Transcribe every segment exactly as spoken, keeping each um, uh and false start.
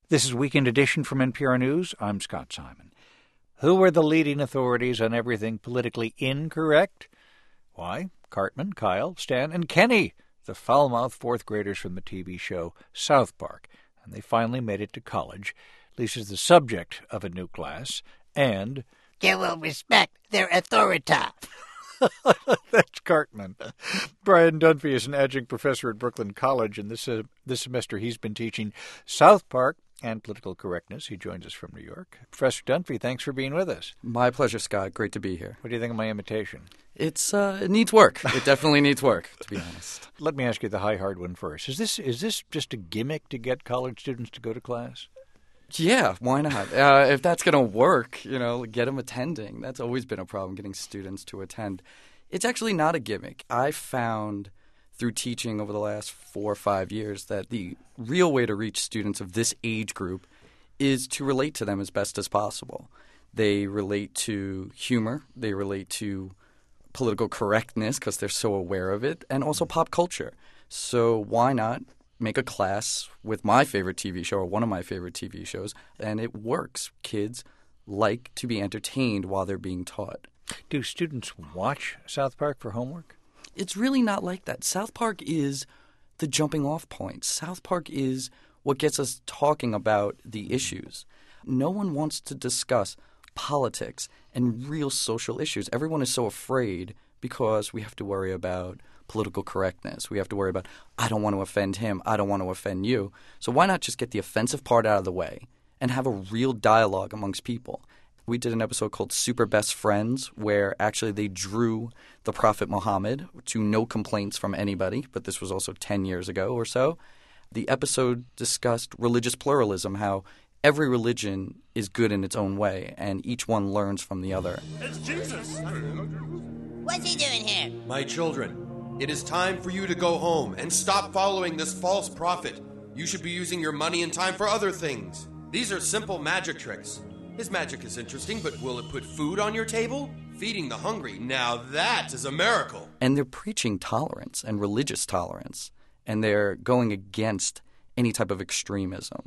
This is Weekend Edition from N P R News. I'm Scott Simon. Who are the leading authorities on everything politically incorrect? Why, Cartman, Kyle, Stan, and Kenny, the foul-mouthed fourth graders from the T V show South Park. And they finally made it to college. Lisa's the subject of a new class, and they will respect their authority. That's Cartman. Brian Dunphy is an adjunct professor at Brooklyn College, and this uh, this semester he's been teaching South Park and political correctness. He joins us from New York. Professor Dunphy, thanks for being with us. My pleasure, Scott. Great to be here. What do you think of my imitation? It's uh, it needs work. It definitely needs work, to be honest. Let me ask you the high hard one first. Is this is this just a gimmick to get college students to go to class? Yeah, why not? Uh, if that's going to work, you know, get them attending. That's always been a problem, getting students to attend. It's actually not a gimmick. I found through teaching over the last four or five years that the real way to reach students of this age group is to relate to them as best as possible. They relate to humor. They relate to political correctness because they're so aware of it, and also pop culture. So why not make a class with my favorite T V show or one of my favorite T V shows, and it works. Kids like to be entertained while they're being taught. Do students watch South Park for homework? It's really not like that. South Park is the jumping off point. South Park is what gets us talking about the issues. No one wants to discuss politics and real social issues. Everyone is so afraid because we have to worry about political correctness. We have to worry about, I don't want to offend him, I don't want to offend you. So why not just get the offensive part out of the way and have a real dialogue amongst people? We did an episode called Super Best Friends where actually they drew the Prophet Muhammad to no complaints from anybody, but this was also ten years ago or so. The episode discussed religious pluralism, how every religion is good in its own way and each one learns from the other. It's Jesus! What's he doing here? My children, it is time for you to go home and stop following this false prophet. You should be using your money and time for other things. These are simple magic tricks. His magic is interesting, but will it put food on your table? Feeding the hungry, now that is a miracle. And they're preaching tolerance and religious tolerance, and they're going against any type of extremism.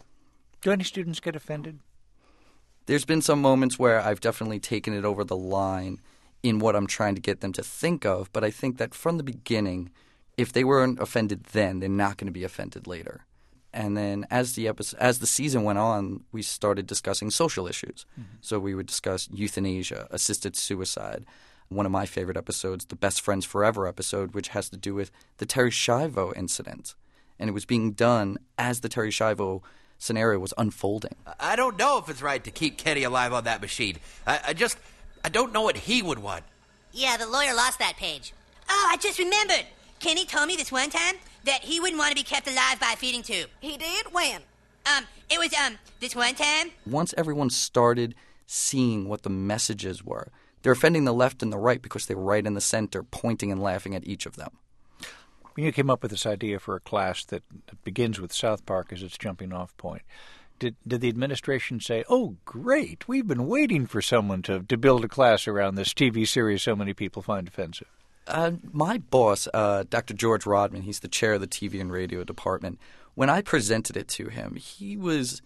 Do any students get offended? There's been some moments where I've definitely taken it over the line in what I'm trying to get them to think of, but I think that from the beginning, if they weren't offended then, they're not going to be offended later. And then as the episode, as the season went on, we started discussing social issues. Mm-hmm. So we would discuss euthanasia, assisted suicide. One of my favorite episodes, the Best Friends Forever episode, which has to do with the Terri Schiavo incident. And it was being done as the Terri Schiavo scenario was unfolding. I don't know if it's right to keep Kenny alive on that machine. I, I just, I don't know what he would want. Yeah, the lawyer lost that page. Oh, I just remembered. Kenny told me this one time that he wouldn't want to be kept alive by a feeding tube. He did? When? Um, it was, um, this one time. Once everyone started seeing what the messages were, they're offending the left and the right because they're right in the center, pointing and laughing at each of them. When you came up with this idea for a class that, that begins with South Park as its jumping off point, did did the administration say, oh, great, we've been waiting for someone to, to build a class around this T V series so many people find offensive? Uh, my boss, uh, Doctor George Rodman, he's the chair of the T V and radio department. When I presented it to him, he was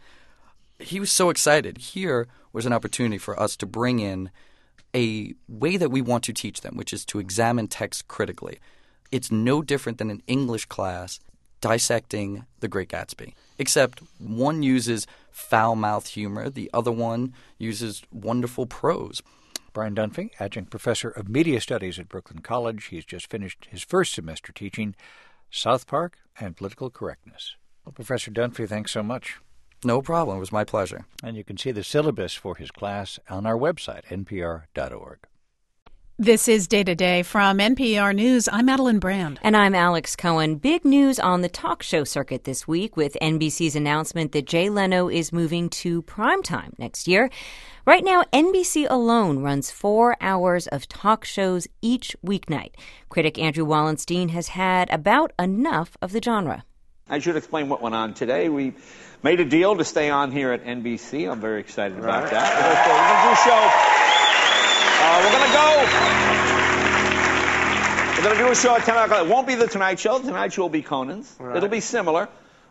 he was so excited. Here was an opportunity for us to bring in a way that we want to teach them, which is to examine text critically. It's no different than an English class dissecting The Great Gatsby, except one uses foul-mouthed humor, the other one uses wonderful prose. Brian Dunphy, adjunct professor of media studies at Brooklyn College. He's just finished his first semester teaching South Park and political correctness. Well, Professor Dunphy, thanks so much. No problem. It was my pleasure. And you can see the syllabus for his class on our website, N P R dot org. This is Day to Day from N P R News. I'm Madeline Brand. And I'm Alex Cohen. Big news on the talk show circuit this week with N B C's announcement that Jay Leno is moving to primetime next year. Right now, N B C alone runs four hours of talk shows each weeknight. Critic Andrew Wallenstein has had about enough of the genre. I should explain what went on today. We made a deal to stay on here at N B C. I'm very excited about right. that. We're going to do a show. Uh, we're going to go. We're going to do a show at ten o'clock. It won't be the Tonight Show. The Tonight Show will be Conan's. Right. It'll be similar.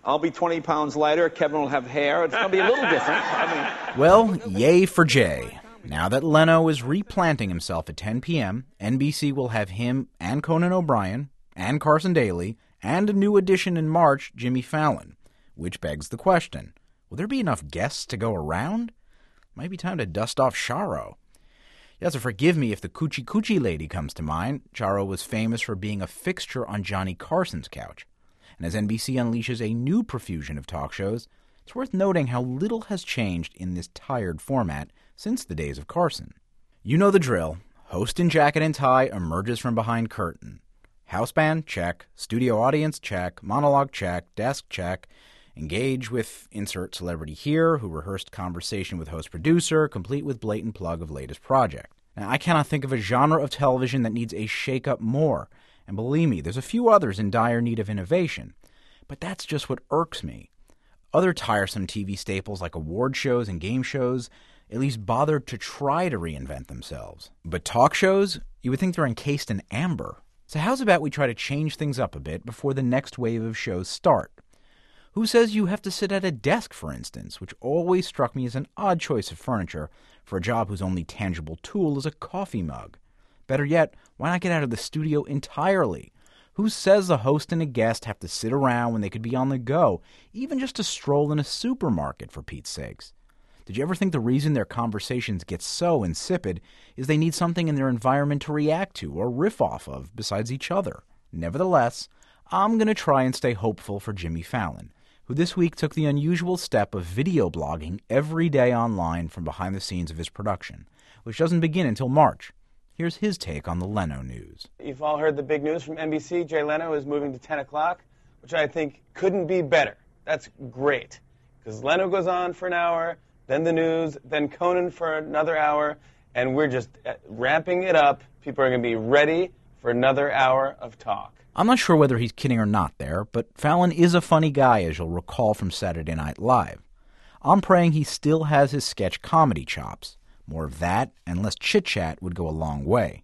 I'll be twenty pounds lighter. Kevin will have hair. It's going to be a little different. I mean, well, yay for Jay. Now that Leno is replanting himself at ten p.m., N B C will have him and Conan O'Brien and Carson Daly and a new addition in March, Jimmy Fallon. Which begs the question, will there be enough guests to go around? Might be time to dust off Charo. You have to forgive me if the Coochie Coochie lady comes to mind. Charo was famous for being a fixture on Johnny Carson's couch. And as N B C unleashes a new profusion of talk shows, it's worth noting how little has changed in this tired format since the days of Carson. You know the drill. Host in jacket and tie emerges from behind curtain. House band? Check. Studio audience? Check. Monologue? Check. Desk? Check. Engage with insert celebrity here, who rehearsed conversation with host-producer, complete with blatant plug of latest project. Now, I cannot think of a genre of television that needs a shake-up more, and believe me, there's a few others in dire need of innovation. But that's just what irks me. Other tiresome T V staples like award shows and game shows at least bothered to try to reinvent themselves. But talk shows? You would think they're encased in amber. So how's about we try to change things up a bit before the next wave of shows start? Who says you have to sit at a desk, for instance, which always struck me as an odd choice of furniture for a job whose only tangible tool is a coffee mug? Better yet, why not get out of the studio entirely? Who says the host and a guest have to sit around when they could be on the go, even just to stroll in a supermarket, for Pete's sakes? Did you ever think the reason their conversations get so insipid is they need something in their environment to react to or riff off of besides each other? Nevertheless, I'm going to try and stay hopeful for Jimmy Fallon, who this week took the unusual step of video blogging every day online from behind the scenes of his production, which doesn't begin until March. Here's his take on the Leno news. You've all heard the big news from N B C. Jay Leno is moving to ten o'clock, which I think couldn't be better. That's great, because Leno goes on for an hour, then the news, then Conan for another hour, and we're just ramping it up. People are going to be ready for another hour of talk. I'm not sure whether he's kidding or not there, but Fallon is a funny guy, as you'll recall from Saturday Night Live. I'm praying he still has his sketch comedy chops. More of that and less chit-chat would go a long way.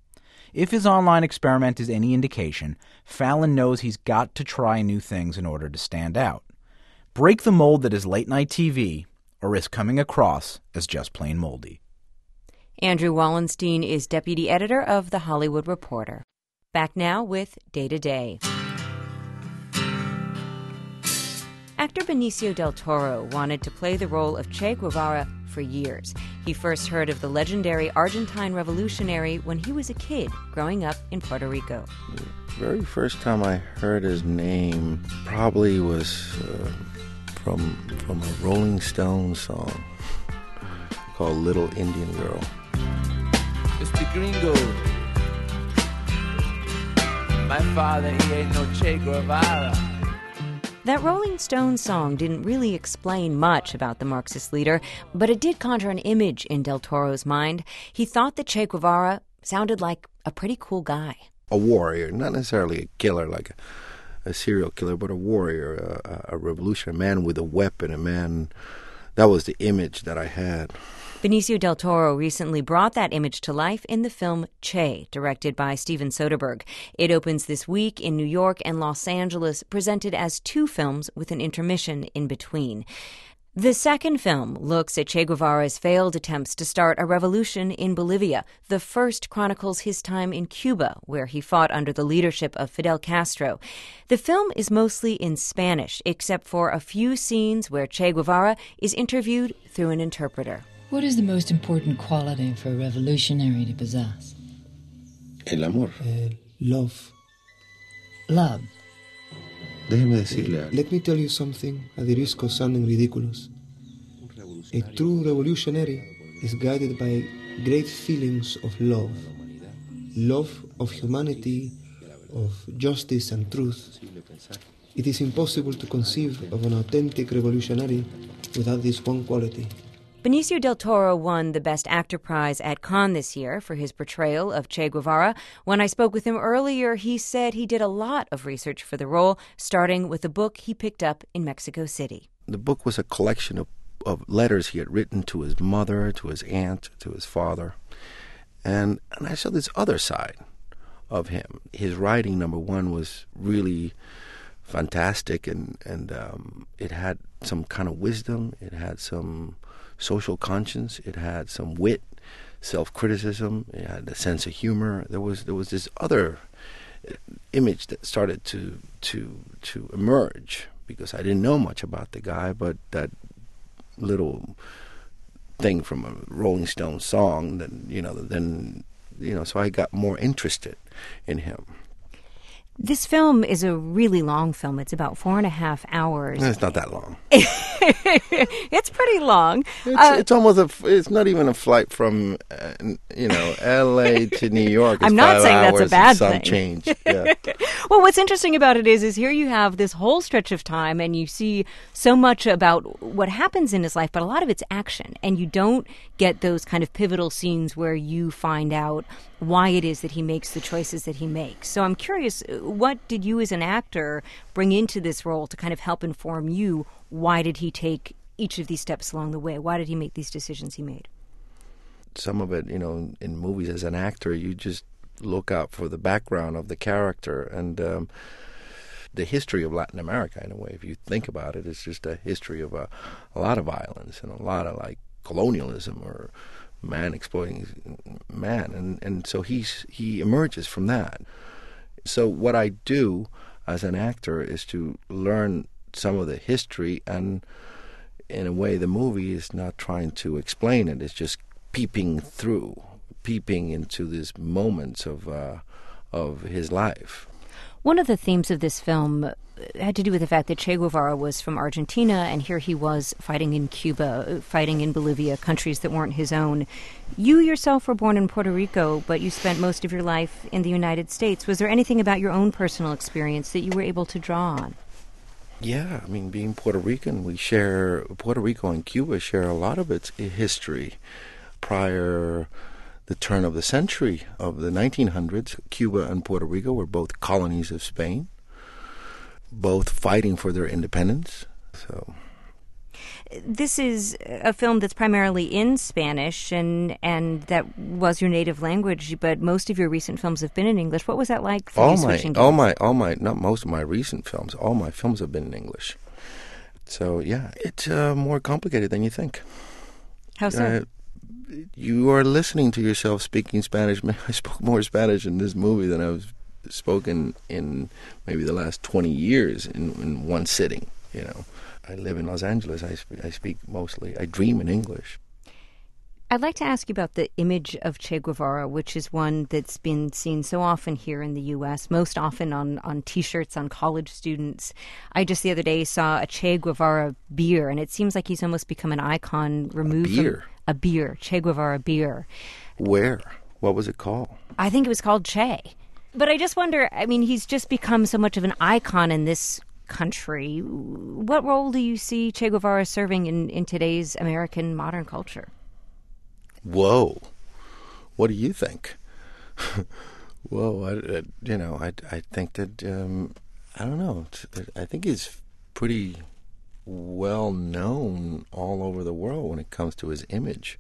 If his online experiment is any indication, Fallon knows he's got to try new things in order to stand out. Break the mold that is late-night T V, or risk coming across as just plain moldy. Andrew Wallenstein is deputy editor of The Hollywood Reporter. Back now with Day to Day. Actor Benicio del Toro wanted to play the role of Che Guevara for years. He first heard of the legendary Argentine revolutionary when he was a kid growing up in Puerto Rico. The very first time I heard his name probably was uh, from, from a Rolling Stones song called Little Indian Girl. It's the gringo. My father, he ain't no Che Guevara. That Rolling Stones song didn't really explain much about the Marxist leader, but it did conjure an image in Del Toro's mind. He thought that Che Guevara sounded like a pretty cool guy. A warrior, not necessarily a killer like a, a serial killer, but a warrior, a, a revolutionary, a man with a weapon, a man. That was the image that I had. Benicio del Toro recently brought that image to life in the film Che, directed by Steven Soderbergh. It opens this week in New York and Los Angeles, presented as two films with an intermission in between. The second film looks at Che Guevara's failed attempts to start a revolution in Bolivia. The first chronicles his time in Cuba, where he fought under the leadership of Fidel Castro. The film is mostly in Spanish, except for a few scenes where Che Guevara is interviewed through an interpreter. What is the most important quality for a revolutionary to possess? El amor. Uh, love. Love. Déjeme decirle. Let me tell you something at the risk of sounding ridiculous. A true revolutionary is guided by great feelings of love. Love of humanity, of justice and truth. It is impossible to conceive of an authentic revolutionary without this one quality. Benicio del Toro won the Best Actor prize at Cannes this year for his portrayal of Che Guevara. When I spoke with him earlier, he said he did a lot of research for the role, starting with a book he picked up in Mexico City. The book was a collection of, of letters he had written to his mother, to his aunt, to his father. And, and I saw this other side of him. His writing, number one, was really fantastic, and and um, it had some kind of wisdom. It had some social conscience. It had some wit, self-criticism. It had a sense of humor. There was there was this other image that started to to to emerge, because I didn't know much about the guy, but that little thing from a Rolling Stones song, that you know, then you know, so I got more interested in him. This film is a really long film. It's about four and a half hours. It's not that long. It's pretty long. It's, uh, it's almost a. It's not even a flight from, uh, you know, L A to New York. It's I'm not five saying that's a hours bad and some thing. change. Yeah. Well, what's interesting about it is, is here you have this whole stretch of time, and you see so much about what happens in his life, but a lot of it's action, and you don't get those kind of pivotal scenes where you find out why it is that he makes the choices that he makes. So I'm curious, what did you as an actor bring into this role to kind of help inform you? Why did he take each of these steps along the way? Why did he make these decisions he made? Some of it, you know, in movies as an actor, you just look out for the background of the character and um, the history of Latin America, in a way. If you think about it, it's just a history of a, a lot of violence and a lot of, like, colonialism or man exploiting man. And, and so he's he emerges from that. So what I do as an actor is to learn some of the history, and in a way the movie is not trying to explain it. It's just peeping through, peeping into these moments of uh, of his life. One of the themes of this film had to do with the fact that Che Guevara was from Argentina, and here he was fighting in Cuba, fighting in Bolivia, countries that weren't his own. You yourself were born in Puerto Rico, but you spent most of your life in the United States. Was there anything about your own personal experience that you were able to draw on? Yeah, I mean, being Puerto Rican, we share, Puerto Rico and Cuba share a lot of its history. Prior the turn of the century of the nineteen hundreds, Cuba and Puerto Rico were both colonies of Spain, both fighting for their independence. So, this is a film that's primarily in Spanish, and and that was your native language, but most of your recent films have been in English. What was that like for all you my, switching gears? all my, all my, not most of my recent films, all my films have been in English. So, yeah, it's uh, more complicated than you think. How so? Uh, you are listening to yourself speaking Spanish. I spoke more Spanish in this movie than I've spoken in maybe the last twenty years in, in one sitting, you know. I live in Los Angeles. I, sp- I speak mostly, I dream in English. I'd like to ask you about the image of Che Guevara, which is one that's been seen so often here in the U S, most often on, on T-shirts on college students. I just the other day saw a Che Guevara beer, and it seems like he's almost become an icon removed A beer? from a beer, Che Guevara beer. Where? What was it called? I think it was called Che. But I just wonder, I mean, he's just become so much of an icon in this country. What role do you see Che Guevara serving in, in today's American modern culture? Whoa. What do you think? Whoa, I, I, you know, I, I think that, um, I don't know, I think he's pretty well known all over the world when it comes to his image.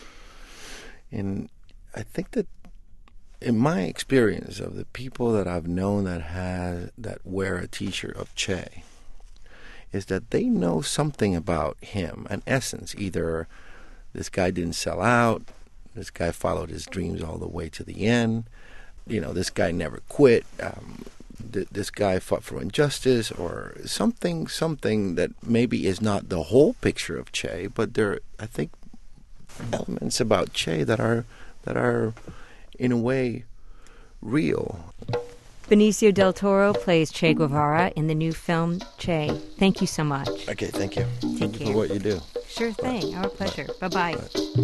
And I think that in my experience of the people that I've known that has that wear a T-shirt of Che, is that they know something about him, an essence. Either this guy didn't sell out, this guy followed his dreams all the way to the end, you know, this guy never quit, um, th- this guy fought for injustice, or something, something that maybe is not the whole picture of Che, but there are, I think, elements about Che that are that are in a way real. Benicio del Toro plays Che Guevara in the new film Che. Thank you so much. Okay, thank you. Take Thank you care. for what you do. Sure thing. Our pleasure. Bye-bye.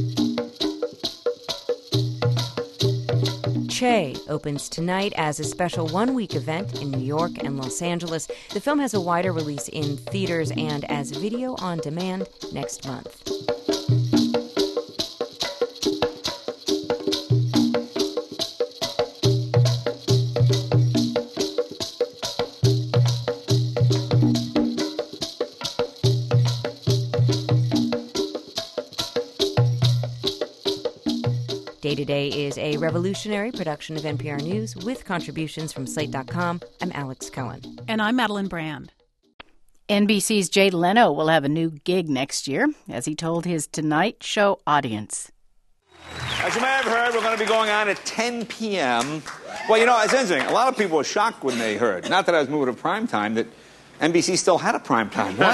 Che opens tonight as a special one-week event in New York and Los Angeles. The film has a wider release in theaters and as video on demand next month. Day to Day is a revolutionary production of N P R News with contributions from Slate dot com. I'm Alex Cohen. And I'm Madeline Brand. N B C's Jay Leno will have a new gig next year, as he told his Tonight Show audience. As you may have heard, we're going to be going on at ten p.m. Well, you know, it's interesting. A lot of people were shocked when they heard, not that I was moving to primetime, that N B C still had a primetime. What?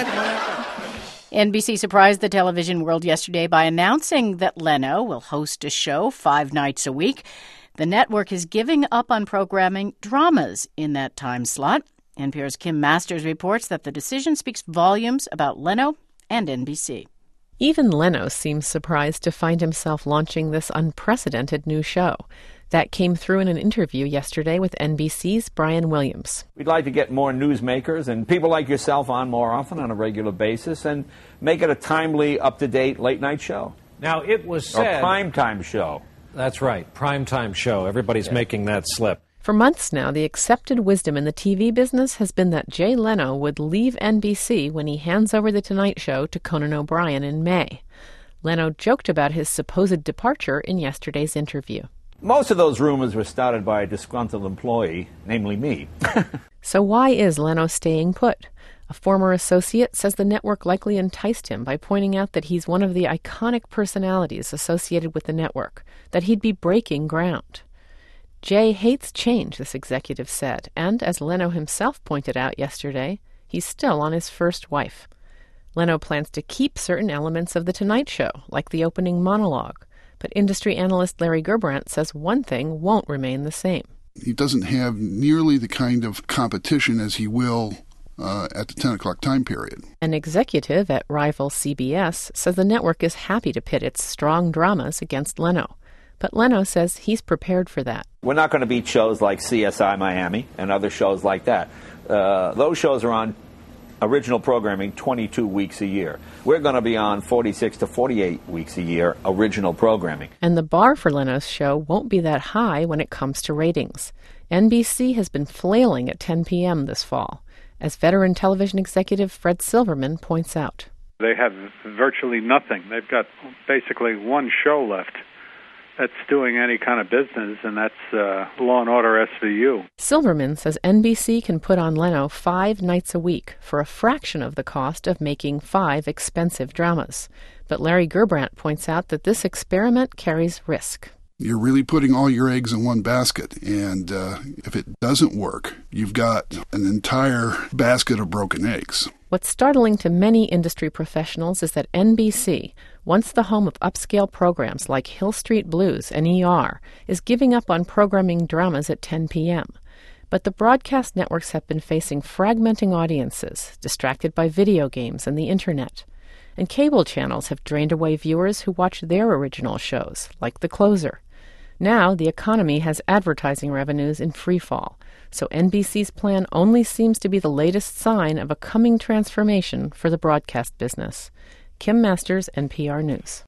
N B C surprised the television world yesterday by announcing that Leno will host a show five nights a week. The network is giving up on programming dramas in that time slot. N P R's Kim Masters reports that the decision speaks volumes about Leno and N B C. Even Leno seems surprised to find himself launching this unprecedented new show. That came through in an interview yesterday with N B C's Brian Williams. We'd like to get more newsmakers and people like yourself on more often on a regular basis and make it a timely, up-to-date late-night show. Now, it was said... Or primetime show. That's right, primetime show. Everybody's yeah. making that slip. For months now, the accepted wisdom in the T V business has been that Jay Leno would leave N B C when he hands over The Tonight Show to Conan O'Brien in May. Leno joked about his supposed departure in yesterday's interview. Most of those rumors were started by a disgruntled employee, namely me. So why is Leno staying put? A former associate says the network likely enticed him by pointing out that he's one of the iconic personalities associated with the network, that he'd be breaking ground. Jay hates change, this executive said, and as Leno himself pointed out yesterday, he's still on his first wife. Leno plans to keep certain elements of The Tonight Show, like the opening monologue. But industry analyst Larry Gerbrandt says one thing won't remain the same. He doesn't have nearly the kind of competition as he will uh, at the ten o'clock time period. An executive at rival C B S says the network is happy to pit its strong dramas against Leno. But Leno says he's prepared for that. We're not going to beat shows like C S I Miami and other shows like that. Uh, those shows are on original programming twenty-two weeks a year. We're going to be on forty-six to forty-eight weeks a year original programming. And the bar for Leno's show won't be that high when it comes to ratings. N B C has been flailing at ten p.m. this fall, as veteran television executive Fred Silverman points out. They have virtually nothing. They've got basically one show left that's doing any kind of business, and that's uh, Law and Order S V U. Silverman says N B C can put on Leno five nights a week for a fraction of the cost of making five expensive dramas. But Larry Gerbrandt points out that this experiment carries risk. You're really putting all your eggs in one basket, and uh, if it doesn't work, you've got an entire basket of broken eggs. What's startling to many industry professionals is that N B C, once the home of upscale programs like Hill Street Blues and E R, is giving up on programming dramas at ten p.m. But the broadcast networks have been facing fragmenting audiences, distracted by video games and the internet. And cable channels have drained away viewers who watch their original shows, like The Closer. Now the economy has advertising revenues in free fall, so N B C's plan only seems to be the latest sign of a coming transformation for the broadcast business. Kim Masters, N P R News.